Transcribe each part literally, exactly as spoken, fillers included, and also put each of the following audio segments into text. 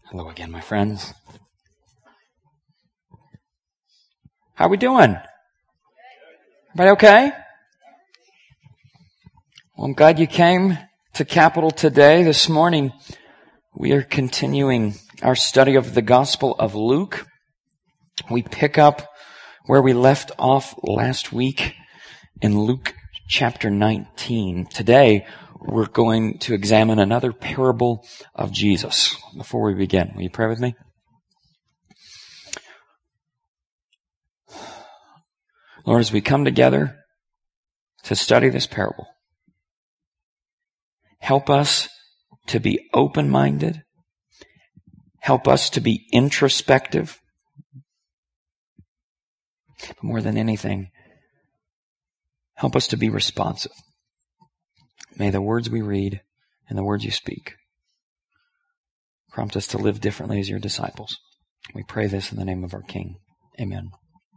Hello again, my friends. How are we doing? Everybody okay? Well, I'm glad you came to Capital today. This morning, we are continuing our study of the Gospel of Luke. We pick up where we left off last week in Luke chapter nineteen. Today, we're going to examine another parable of Jesus. Before we begin, will you pray with me? Lord, as we come together to study this parable, help us to be open-minded. Help us to be introspective. But more than anything, help us to be responsive. May the words we read and the words you speak prompt us to live differently as your disciples. We pray this in the name of our King. Amen.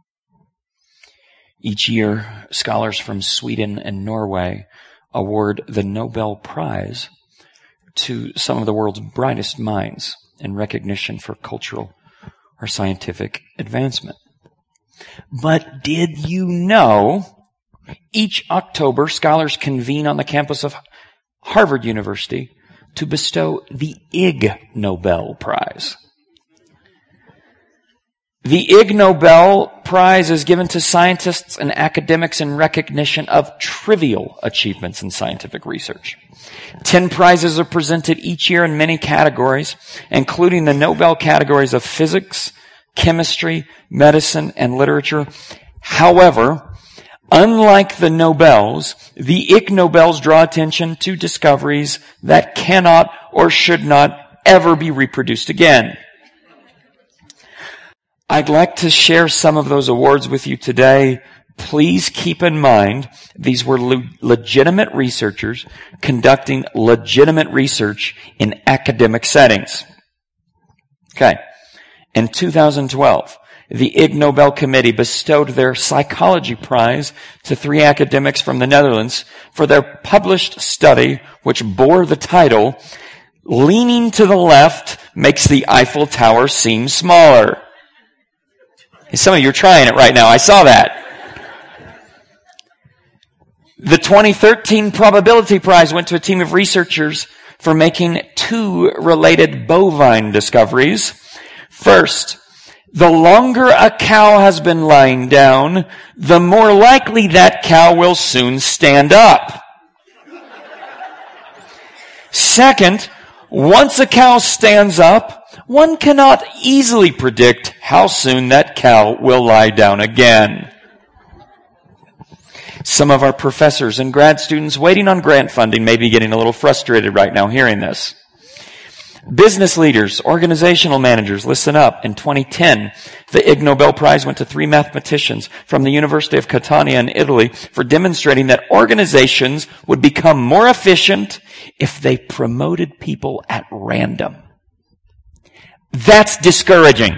Each year, scholars from Sweden and Norway award the Nobel Prize to some of the world's brightest minds in recognition for cultural or scientific advancement. But did you know each October, scholars convene on the campus of Harvard University to bestow the Ig Nobel Prize? The Ig Nobel Prize is given to scientists and academics in recognition of trivial achievements in scientific research. Ten prizes are presented each year in many categories, including the Nobel categories of physics, chemistry, medicine, and literature. However, unlike the Nobels, the Ig Nobels draw attention to discoveries that cannot or should not ever be reproduced again. I'd like to share some of those awards with you today. Please keep in mind, these were le- legitimate researchers conducting legitimate research in academic settings. Okay. In two thousand twelve, the Ig Nobel Committee bestowed their psychology prize to three academics from the Netherlands for their published study, which bore the title, "Leaning to the Left Makes the Eiffel Tower Seem Smaller." Some of you are trying it right now. I saw that. The twenty thirteen Probability Prize went to a team of researchers for making two related bovine discoveries. First, the longer a cow has been lying down, the more likely that cow will soon stand up. Second, once a cow stands up, one cannot easily predict how soon that cow will lie down again. Some of our professors and grad students waiting on grant funding may be getting a little frustrated right now hearing this. Business leaders, organizational managers, listen up. In twenty ten, the Ig Nobel Prize went to three mathematicians from the University of Catania in Italy for demonstrating that organizations would become more efficient if they promoted people at random. That's discouraging.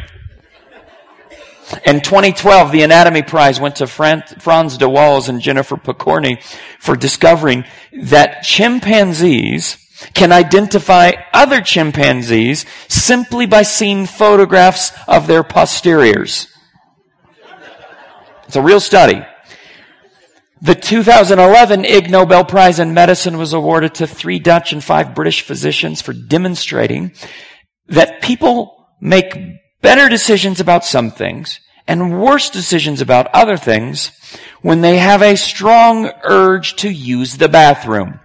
In twenty twelve, the Anatomy Prize went to Franz de Waals and Jennifer Pokorny for discovering that chimpanzees can identify other chimpanzees simply by seeing photographs of their posteriors. It's a real study. The two thousand eleven Ig Nobel Prize in Medicine was awarded to three Dutch and five British physicians for demonstrating that people make better decisions about some things and worse decisions about other things when they have a strong urge to use the bathroom.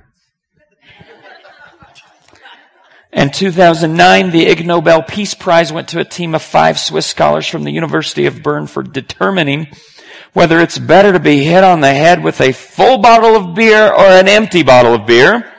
In two thousand nine, the Ig Nobel Peace Prize went to a team of five Swiss scholars from the University of Bern for determining whether it's better to be hit on the head with a full bottle of beer or an empty bottle of beer.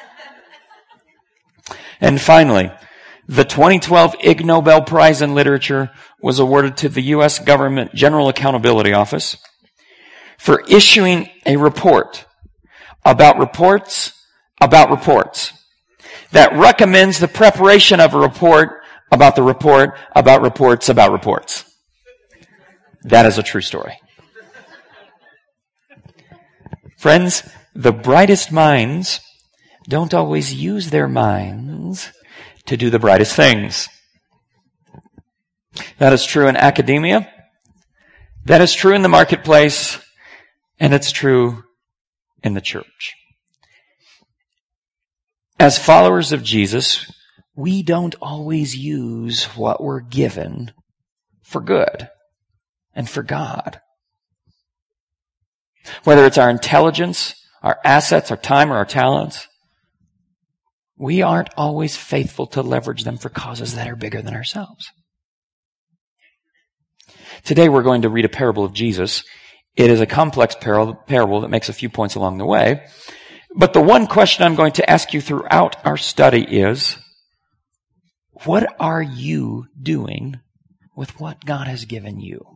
And finally, the twenty twelve Ig Nobel Prize in Literature was awarded to the U S Government General Accountability Office for issuing a report about reports about reports that recommends the preparation of a report about the report about reports about reports. That is a true story. Friends, the brightest minds don't always use their minds to do the brightest things. That is true in academia. That is true in the marketplace. And it's true in the church. As followers of Jesus, we don't always use what we're given for good and for God. Whether it's our intelligence, our assets, our time, or our talents, we aren't always faithful to leverage them for causes that are bigger than ourselves. Today we're going to read a parable of Jesus. It is a complex parable that makes a few points along the way. But the one question I'm going to ask you throughout our study is, what are you doing with what God has given you?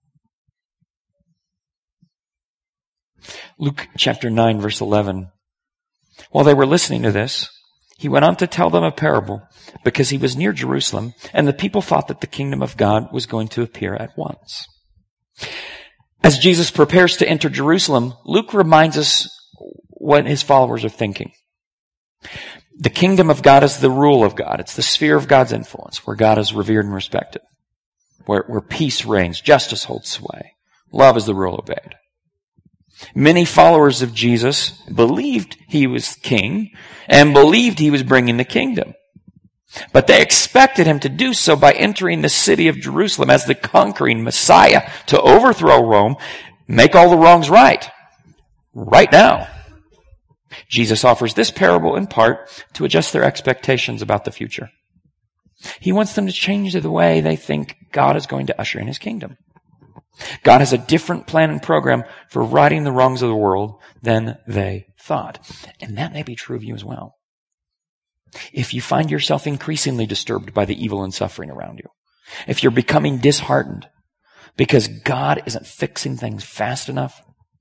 Luke chapter nine, verse eleven. While they were listening to this, he went on to tell them a parable because he was near Jerusalem, and the people thought that the kingdom of God was going to appear at once. As Jesus prepares to enter Jerusalem, Luke reminds us what his followers are thinking. The kingdom of God is the rule of God. It's the sphere of God's influence, where God is revered and respected, where, where peace reigns, justice holds sway, love is the rule obeyed. Many followers of Jesus believed he was king and believed he was bringing the kingdom. But they expected him to do so by entering the city of Jerusalem as the conquering Messiah to overthrow Rome, make all the wrongs right, right now. Jesus offers this parable in part to adjust their expectations about the future. He wants them to change the way they think God is going to usher in his kingdom. God has a different plan and program for righting the wrongs of the world than they thought. And that may be true of you as well. If you find yourself increasingly disturbed by the evil and suffering around you, if you're becoming disheartened because God isn't fixing things fast enough,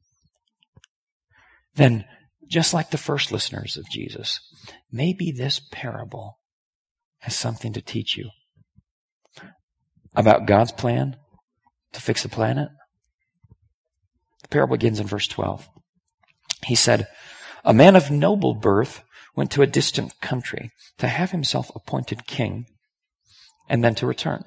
then just like the first listeners of Jesus, maybe this parable has something to teach you about God's plan to fix the planet. The parable begins in verse twelve. He said, "A man of noble birth went to a distant country to have himself appointed king and then to return."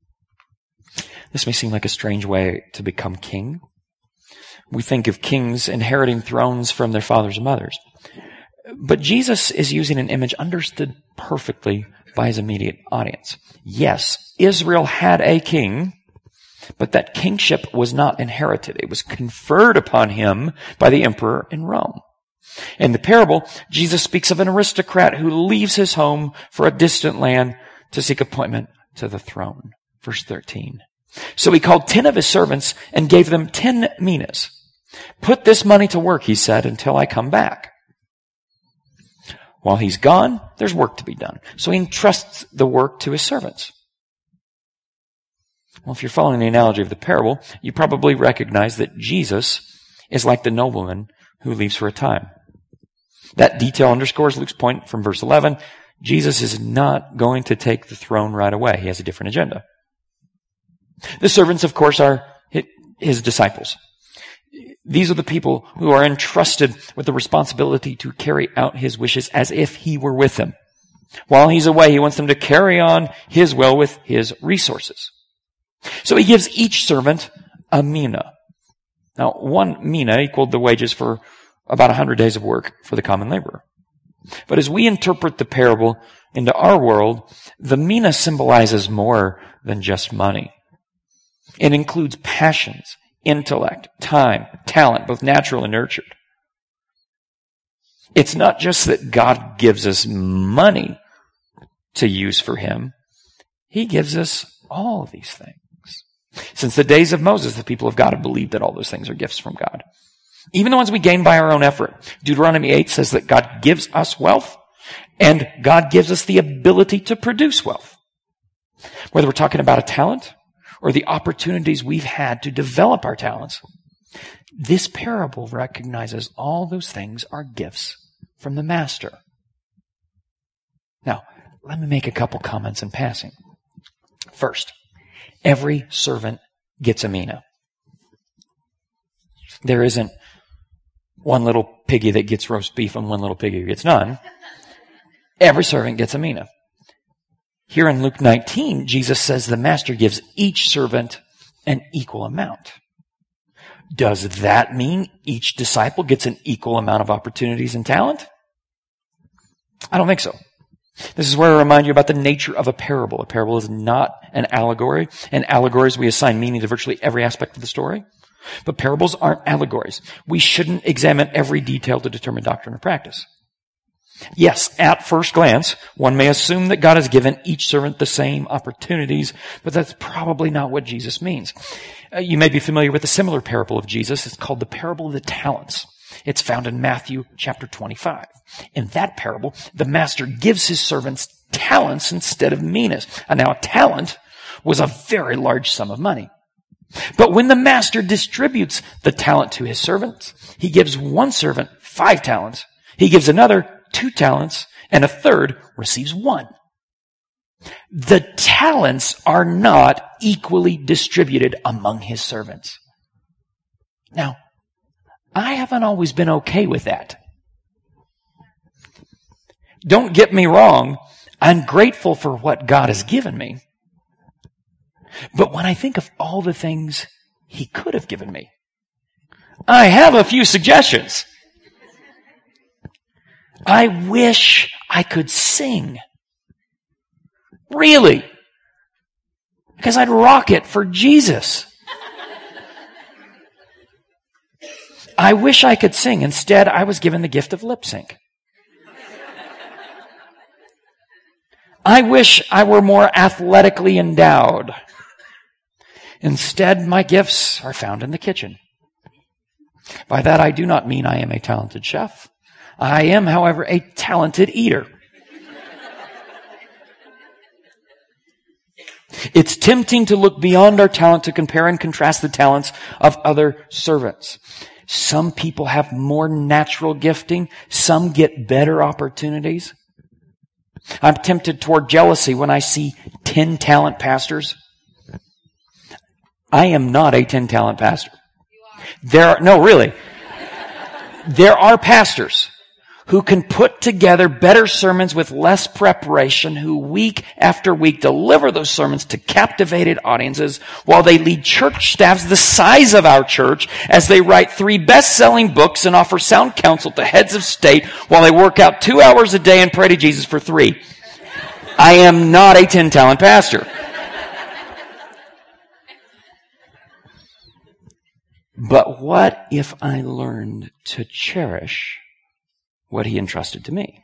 This may seem like a strange way to become king. We think of kings inheriting thrones from their fathers and mothers. But Jesus is using an image understood perfectly by his immediate audience. Yes, Israel had a king, but that kingship was not inherited. It was conferred upon him by the emperor in Rome. In the parable, Jesus speaks of an aristocrat who leaves his home for a distant land to seek appointment to the throne. Verse thirteen. So he called ten of his servants and gave them ten minas. "Put this money to work," he said, "until I come back." While he's gone, there's work to be done. So he entrusts the work to his servants. Well, if you're following the analogy of the parable, you probably recognize that Jesus is like the nobleman who leaves for a time. That detail underscores Luke's point from verse eleven. Jesus is not going to take the throne right away. He has a different agenda. The servants, of course, are his disciples. These are the people who are entrusted with the responsibility to carry out his wishes as if he were with them. While he's away, he wants them to carry on his will with his resources. So he gives each servant a mina. Now, one mina equaled the wages for about one hundred days of work for the common laborer. But as we interpret the parable into our world, the mina symbolizes more than just money. It includes passions, intellect, time, talent, both natural and nurtured. It's not just that God gives us money to use for him. He gives us all of these things. Since the days of Moses, the people of God have believed that all those things are gifts from God. Even the ones we gain by our own effort. Deuteronomy eight says that God gives us wealth, and God gives us the ability to produce wealth. Whether we're talking about a talent or the opportunities we've had to develop our talents, this parable recognizes all those things are gifts from the Master. Now, let me make a couple comments in passing. First, every servant gets a mina. There isn't one little piggy that gets roast beef and one little piggy who gets none. Every servant gets a mina. Here in Luke nineteen, Jesus says the master gives each servant an equal amount. Does that mean each disciple gets an equal amount of opportunities and talent? I don't think so. This is where I remind you about the nature of a parable. A parable is not an allegory. In allegories, we assign meaning to virtually every aspect of the story. But parables aren't allegories. We shouldn't examine every detail to determine doctrine or practice. Yes, at first glance, one may assume that God has given each servant the same opportunities, but that's probably not what Jesus means. Uh, you may be familiar with a similar parable of Jesus. It's called the parable of the talents. It's found in Matthew chapter twenty-five. In that parable, the master gives his servants talents instead of minas. And now a talent was a very large sum of money. But when the master distributes the talent to his servants, he gives one servant five talents. He gives another two talents, and a third receives one. The talents are not equally distributed among his servants. Now, I haven't always been okay with that. Don't get me wrong, I'm grateful for what God has given me. But when I think of all the things he could have given me, I have a few suggestions. I wish I could sing. Really. Because I'd rock it for Jesus. I wish I could sing. Instead, I was given the gift of lip sync. I wish I were more athletically endowed. Instead, my gifts are found in the kitchen. By that, I do not mean I am a talented chef. I am, however, a talented eater. It's tempting to look beyond our talent to compare and contrast the talents of other servants. Some people have more natural gifting. Some get better opportunities. I'm tempted toward jealousy when I see ten talent pastors. I am not a ten talent pastor. There are, no, really. There are pastors who can put together better sermons with less preparation, who week after week deliver those sermons to captivated audiences while they lead church staffs the size of our church as they write three best-selling books and offer sound counsel to heads of state while they work out two hours a day and pray to Jesus for three. I am not a ten-talent pastor. But what if I learned to cherish what he entrusted to me?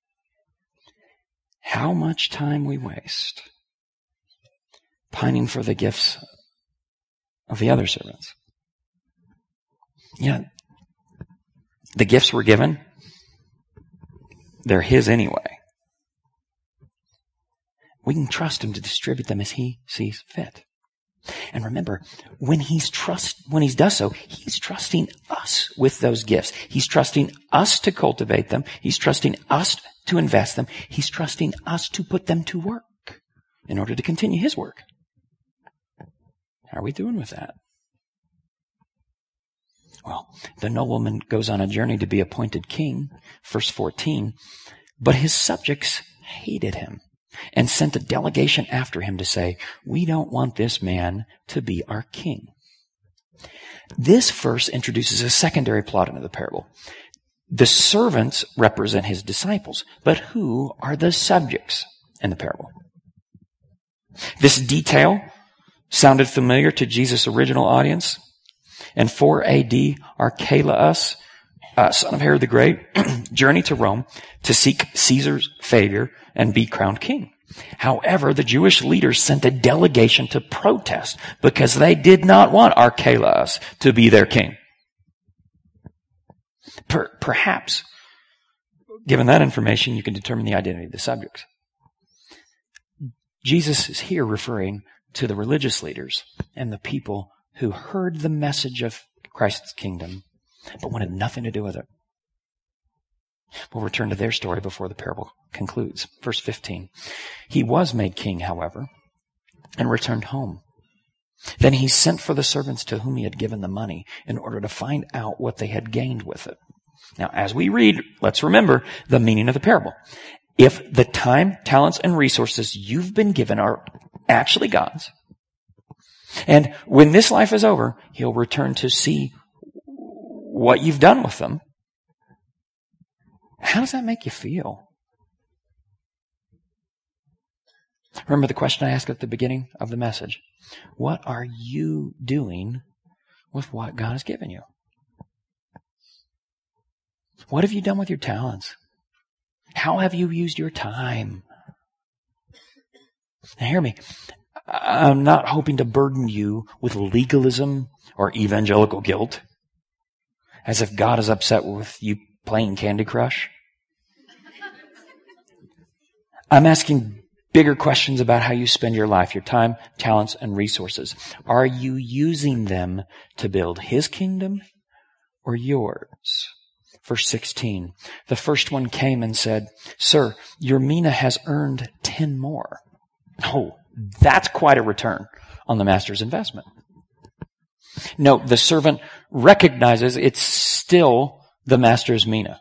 How much time we waste pining for the gifts of the other servants. Yeah, the gifts were given. They're his anyway. We can trust him to distribute them as he sees fit. And remember, when he's trust, when he does so, he's trusting us with those gifts. He's trusting us to cultivate them. He's trusting us to invest them. He's trusting us to put them to work in order to continue his work. How are we doing with that? Well, the nobleman goes on a journey to be appointed king, verse fourteen, but his subjects hated him and sent a delegation after him to say, we don't want this man to be our king. This verse introduces a secondary plot into the parable. The servants represent his disciples, but who are the subjects in the parable? This detail sounded familiar to Jesus' original audience. In four A D, Archelaus, uh, son of Herod the Great, journeyed to Rome to seek Caesar's favor and be crowned king. However, the Jewish leaders sent a delegation to protest because they did not want Archelaus to be their king. Per- perhaps, given that information, you can determine the identity of the subjects. Jesus is here referring to the religious leaders and the people who heard the message of Christ's kingdom, but wanted nothing to do with it. We'll return to their story before the parable concludes. Verse fifteen. He was made king, however, and returned home. Then he sent for the servants to whom he had given the money in order to find out what they had gained with it. Now, as we read, let's remember the meaning of the parable. if the time, talents, and resources you've been given are actually God's, and when this life is over, he'll return to see what you've done with them, how does that make you feel? Remember the question I asked at the beginning of the message. What are you doing with what God has given you? What have you done with your talents? How have you used your time? Now hear me. I'm not hoping to burden you with legalism or evangelical guilt, as if God is upset with you playing Candy Crush. I'm asking bigger questions about how you spend your life, your time, talents, and resources. Are you using them to build His kingdom or yours? Verse sixteen, the first one came and said, "Sir, your mina has earned ten more." Oh, that's quite a return on the master's investment. No, the servant recognizes it's still the master's mina.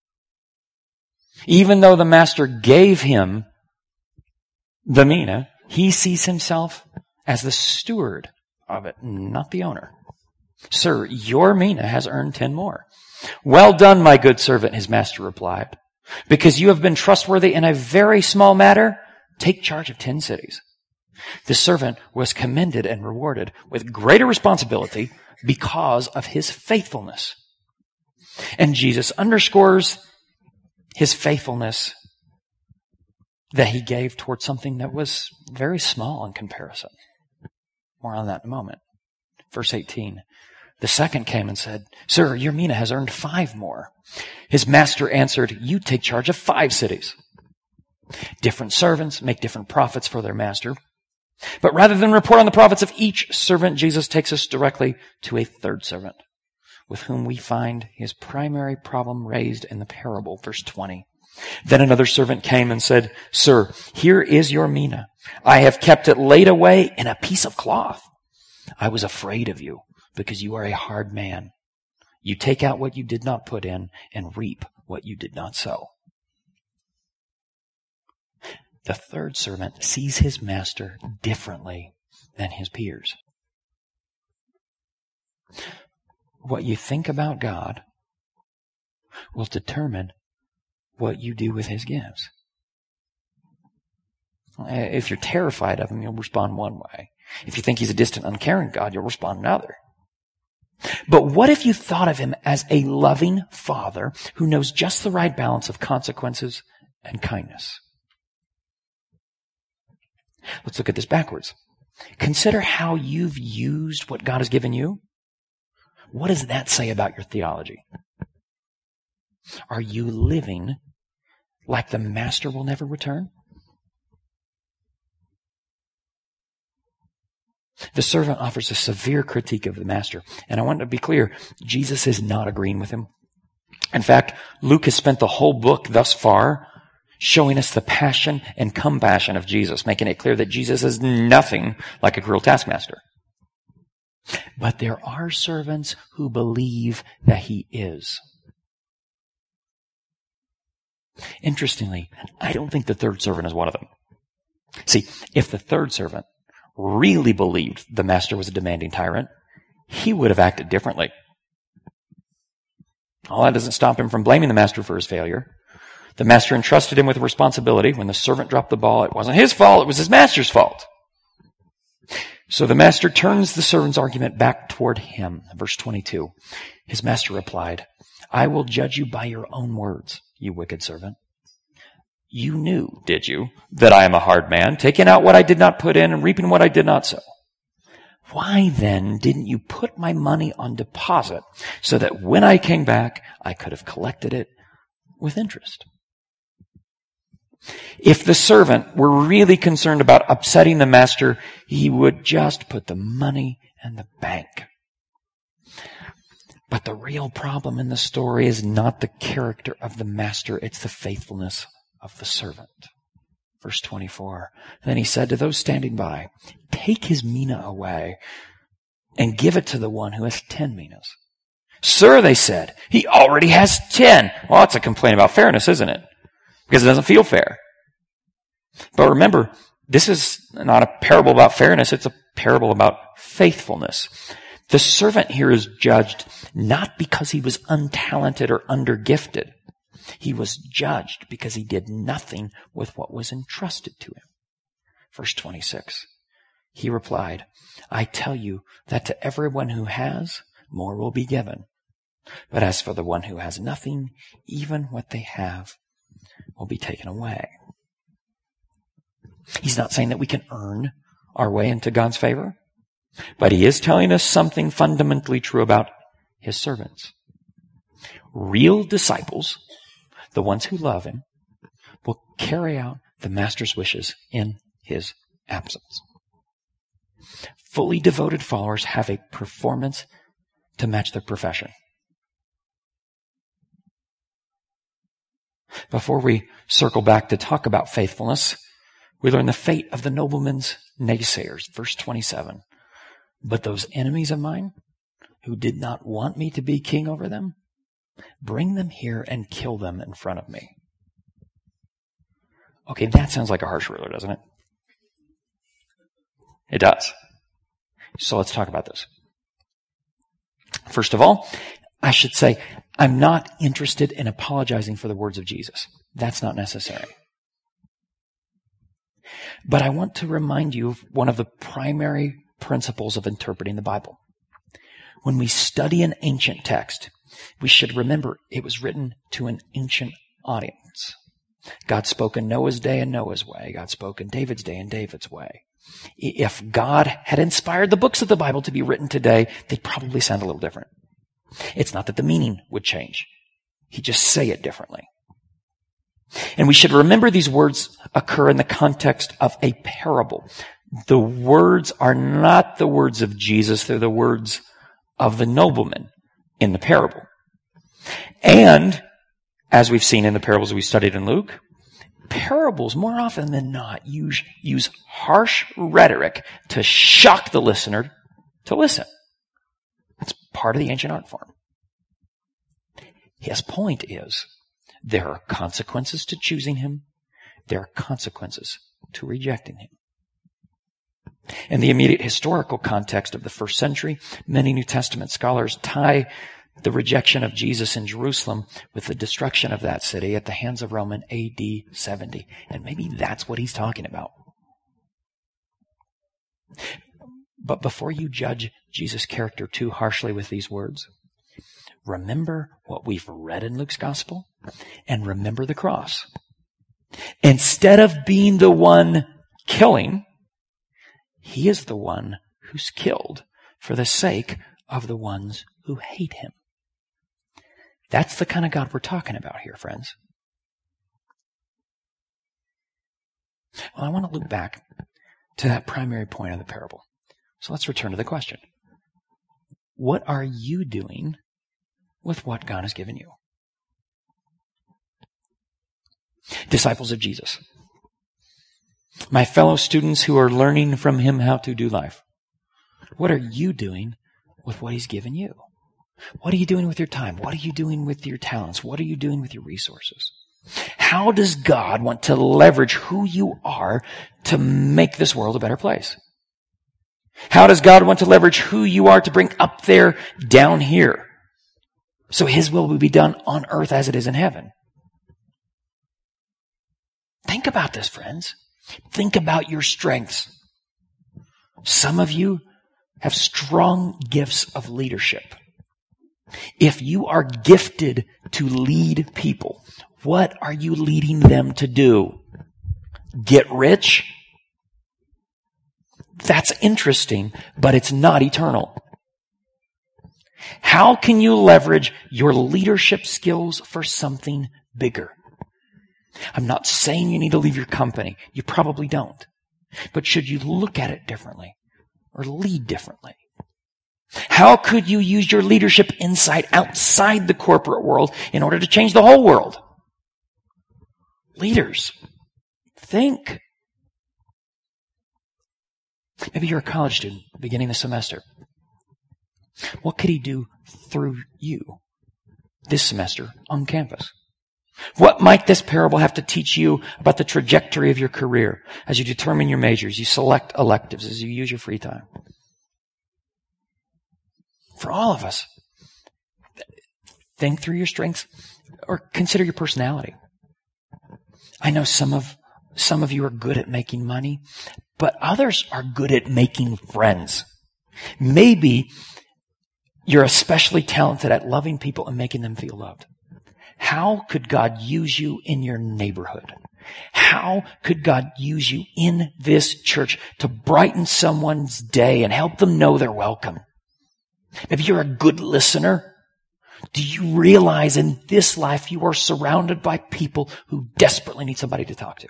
Even though the master gave him the mina, he sees himself as the steward of it, not the owner. "Sir, your mina has earned ten more." "Well done, my good servant," his master replied. "Because you have been trustworthy in a very small matter, take charge of ten cities." The servant was commended and rewarded with greater responsibility because of his faithfulness. And Jesus underscores his faithfulness that he gave towards something that was very small in comparison. More on that in a moment. Verse eighteen. The second came and said, "Sir, your mina has earned five more." His master answered, "You take charge of five cities." Different servants make different profits for their master. But rather than report on the profits of each servant, Jesus takes us directly to a third servant, with whom we find his primary problem raised in the parable, verse twenty. Then another servant came and said, "Sir, here is your mina. I have kept it laid away in a piece of cloth. I was afraid of you, because you are a hard man. You take out what you did not put in and reap what you did not sow." The third servant sees his master differently than his peers. What you think about God will determine what you do with his gifts. If you're terrified of him, you'll respond one way. If you think he's a distant, uncaring God, you'll respond another. But what if you thought of him as a loving father who knows just the right balance of consequences and kindness? Let's look at this backwards. Consider how you've used what God has given you. What does that say about your theology? Are you living like the master will never return? The servant offers a severe critique of the master. And I want to be clear, Jesus is not agreeing with him. In fact, Luke has spent the whole book thus far showing us the passion and compassion of Jesus, making it clear that Jesus is nothing like a cruel taskmaster. But there are servants who believe that he is. Interestingly, I don't think the third servant is one of them. See, if the third servant really believed the master was a demanding tyrant, he would have acted differently. All that doesn't stop him from blaming the master for his failure. The master entrusted him with a responsibility. When the servant dropped the ball, it wasn't his fault, it was his master's fault. So the master turns the servant's argument back toward him. Verse twenty-two. His master replied, "I will judge you by your own words, you wicked servant. You knew, did you, that I am a hard man, taking out what I did not put in and reaping what I did not sow? Why then didn't you put my money on deposit so that when I came back, I could have collected it with interest?" If the servant were really concerned about upsetting the master, he would just put the money in the bank. But the real problem in the story is not the character of the master, it's the faithfulness of the servant. Verse twenty-four. Then he said to those standing by, "Take his mina away and give it to the one who has ten minas." "Sir," they said, "he already has ten." Well, that's a complaint about fairness, isn't it? because it doesn't feel fair. But remember, this is not a parable about fairness. It's a parable about faithfulness. The servant here is judged not because he was untalented or undergifted. He was judged because he did nothing with what was entrusted to him. Verse twenty-six, he replied, I tell you that to everyone who has, more will be given. But as for the one who has nothing, even what they have will be taken away. He's not saying that we can earn our way into God's favor, but he is telling us something fundamentally true about his servants. Real disciples, the ones who love him, will carry out the master's wishes in his absence. Fully devoted followers have a performance to match their profession. Before we circle back to talk about faithfulness, we learn the fate of the nobleman's naysayers. Verse twenty-seven. But those enemies of mine who did not want me to be king over them, bring them here and kill them in front of me. Okay, that sounds like a harsh ruler, doesn't it? It does. So let's talk about this. First of all, I should say, I'm not interested in apologizing for the words of Jesus. That's not necessary. But I want to remind you of one of the primary principles of interpreting the Bible. When we study an ancient text, we should remember it was written to an ancient audience. God spoke in Noah's day in Noah's way. God spoke in David's day in David's way. If God had inspired the books of the Bible to be written today, they'd probably sound a little different. It's not that the meaning would change. He'd just say it differently. And we should remember these words occur in the context of a parable. The words are not the words of Jesus. They're the words of the nobleman in the parable. And, as we've seen in the parables we studied in Luke, parables more often than not use, use harsh rhetoric to shock the listener to listen. That's part of the ancient art form. His point is, there are consequences to choosing him. There are consequences to rejecting him. In the immediate historical context of the first century, many New Testament scholars tie the rejection of Jesus in Jerusalem with the destruction of that city at the hands of Rome in A D seventy. And maybe that's what he's talking about. But before you judge Jesus' character too harshly with these words, remember what we've read in Luke's gospel and remember the cross. Instead of being the one killing, he is the one who's killed for the sake of the ones who hate him. That's the kind of God we're talking about here, friends. Well, I want to look back to that primary point of the parable. So let's return to the question. What are you doing with what God has given you? Disciples of Jesus, my fellow students who are learning from him how to do life, what are you doing with what he's given you? What are you doing with your time? What are you doing with your talents? What are you doing with your resources? How does God want to leverage who you are to make this world a better place? How does God want to leverage who you are to bring up there down here, so his will will be done on earth as it is in heaven? Think about this, friends. Think about your strengths. Some of you have strong gifts of leadership. If you are gifted to lead people, what are you leading them to do? Get rich? That's interesting, but it's not eternal. How can you leverage your leadership skills for something bigger? I'm not saying you need to leave your company. You probably don't. But should you look at it differently or lead differently? How could you use your leadership insight outside the corporate world in order to change the whole world? Leaders, think. Maybe you're a college student beginning the semester. What could he do through you this semester on campus? What might this parable have to teach you about the trajectory of your career as you determine your majors, you select electives, as you use your free time? For all of us, think through your strengths or consider your personality. I know some of some of you are good at making money, but others are good at making friends. Maybe you're especially talented at loving people and making them feel loved. How could God use you in your neighborhood? How could God use you in this church to brighten someone's day and help them know they're welcome? Maybe you're a good listener. Do you realize in this life you are surrounded by people who desperately need somebody to talk to?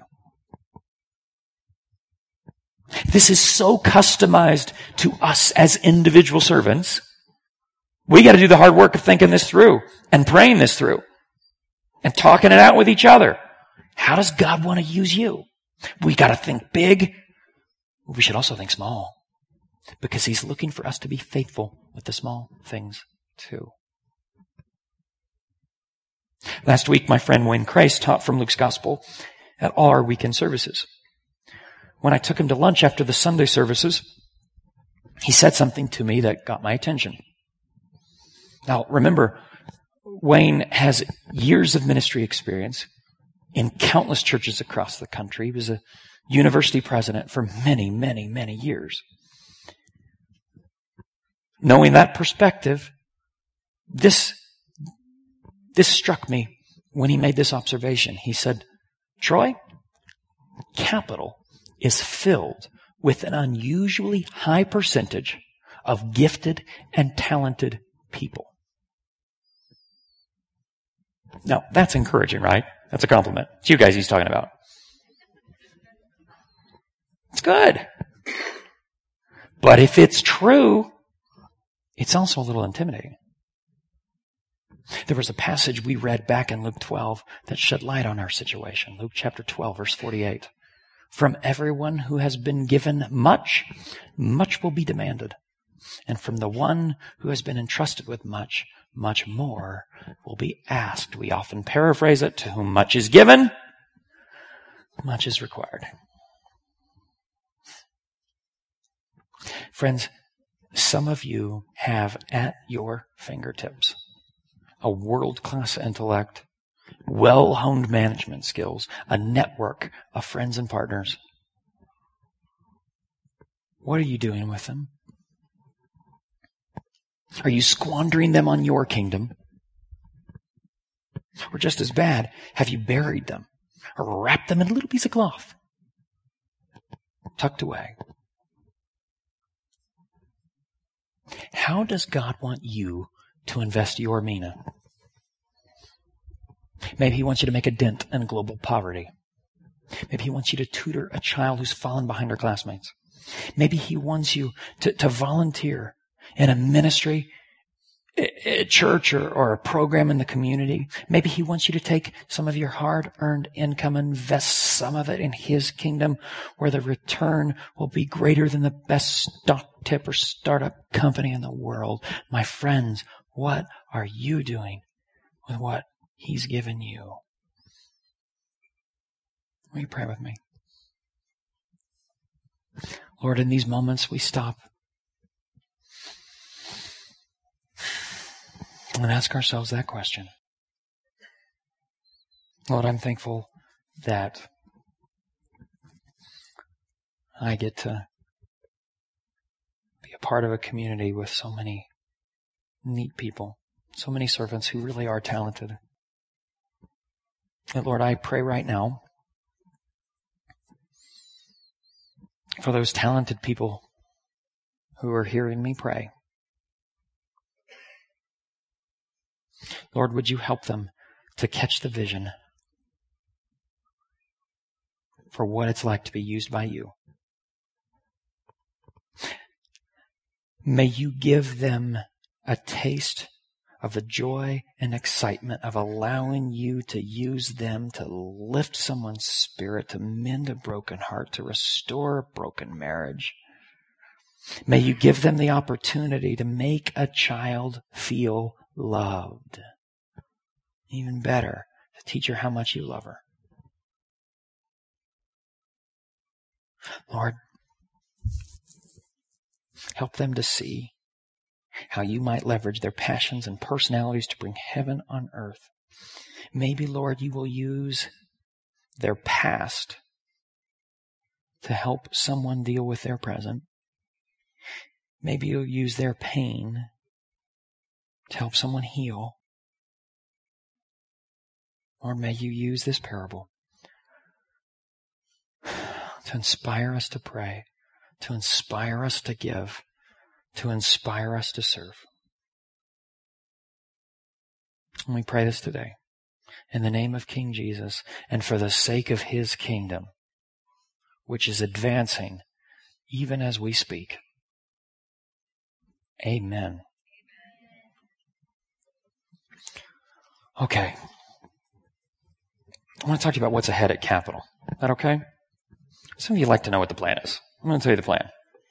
This is so customized to us as individual servants. We got to do the hard work of thinking this through and praying this through and talking it out with each other. How does God want to use you? We got to think big. We should also think small, because He's looking for us to be faithful with the small things too. Last week, my friend Wayne Kreis taught from Luke's Gospel at all our weekend services. When I took him to lunch after the Sunday services, he said something to me that got my attention. Now, remember, Wayne has years of ministry experience in countless churches across the country. He was a university president for many, many, many years. Knowing that perspective, this, this struck me when he made this observation. He said, Troy, capital is filled with an unusually high percentage of gifted and talented people. Now, that's encouraging, right? That's a compliment. It's you guys he's talking about. It's good. But if it's true, it's also a little intimidating. There was a passage we read back in Luke twelve that shed light on our situation. Luke chapter twelve, verse forty-eight. From everyone who has been given much, much will be demanded. And from the one who has been entrusted with much, much more will be asked. We often paraphrase it, to whom much is given, much is required. Friends, some of you have at your fingertips a world-class intellect, well-honed management skills, a network of friends and partners. What are you doing with them? Are you squandering them on your kingdom? Or just as bad, have you buried them or wrapped them in a little piece of cloth, tucked away? How does God want you to invest your mina? Maybe He wants you to make a dent in global poverty. Maybe He wants you to tutor a child who's fallen behind her classmates. Maybe He wants you to, to volunteer in a ministry, a church, or, or a program in the community. Maybe He wants you to take some of your hard-earned income and invest some of it in His kingdom, where the return will be greater than the best stock tip or startup company in the world. My friends, what are you doing with what He's given you? Will you pray with me? Lord, in these moments we stop and ask ourselves that question. Lord, I'm thankful that I get to be a part of a community with so many neat people, so many servants who really are talented. And Lord, I pray right now for those talented people who are hearing me pray. Lord, would you help them to catch the vision for what it's like to be used by you? May you give them a taste of the joy and excitement of allowing you to use them to lift someone's spirit, to mend a broken heart, to restore a broken marriage. May you give them the opportunity to make a child feel loved. Even better, to teach her how much you love her. Lord, help them to see how you might leverage their passions and personalities to bring heaven on earth. Maybe, Lord, you will use their past to help someone deal with their present. Maybe you'll use their pain to help someone heal. Or may you use this parable to inspire us to pray, to inspire us to give, to inspire us to serve. And we pray this today in the name of King Jesus and for the sake of his kingdom, which is advancing even as we speak. Amen. Okay. I want to talk to you about what's ahead at Capitol. Is that okay? Some of you like to know what the plan is. I'm going to tell you the plan.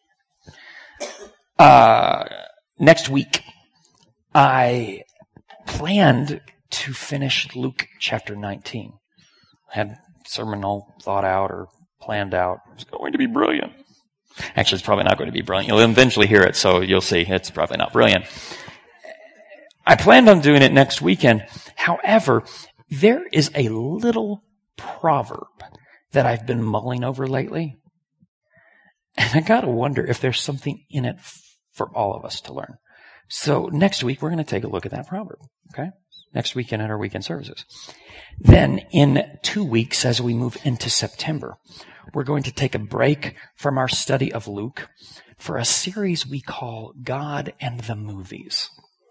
Uh, next week, I planned to finish Luke chapter nineteen. I had sermon all thought out or planned out. It's going to be brilliant. Actually, it's probably not going to be brilliant. You'll eventually hear it, so you'll see it's probably not brilliant. I planned on doing it next weekend. However, there is a little proverb that I've been mulling over lately. And I gotta wonder if there's something in it for all of us to learn. So next week, we're going to take a look at that proverb. Okay? Next weekend at our weekend services. Then in two weeks, as we move into September, we're going to take a break from our study of Luke for a series we call God and the Movies.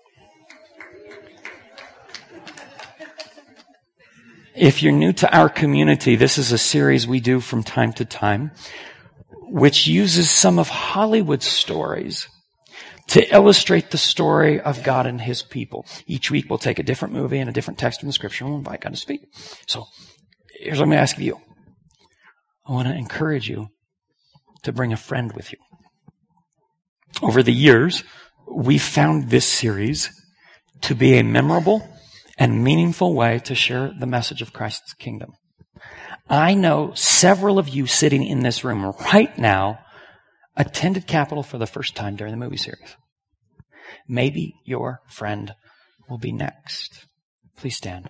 If you're new to our community, this is a series we do from time to time, which uses some of Hollywood's stories to illustrate the story of God and his people. Each week we'll take a different movie and a different text from the scripture and we'll invite God to speak. So here's what I'm going to ask of you. I want to encourage you to bring a friend with you. Over the years, we've found this series to be a memorable and meaningful way to share the message of Christ's kingdom. I know several of you sitting in this room right now attended Capitol for the first time during the movie series. Maybe your friend will be next. Please stand.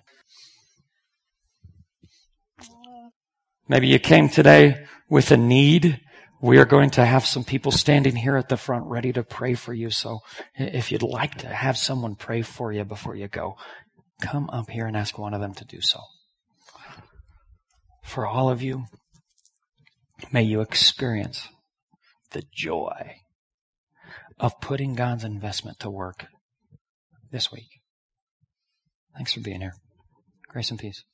Maybe you came today with a need. We are going to have some people standing here at the front ready to pray for you. So if you'd like to have someone pray for you before you go, come up here and ask one of them to do so. For all of you, may you experience the joy of putting God's investment to work this week. Thanks for being here. Grace and peace.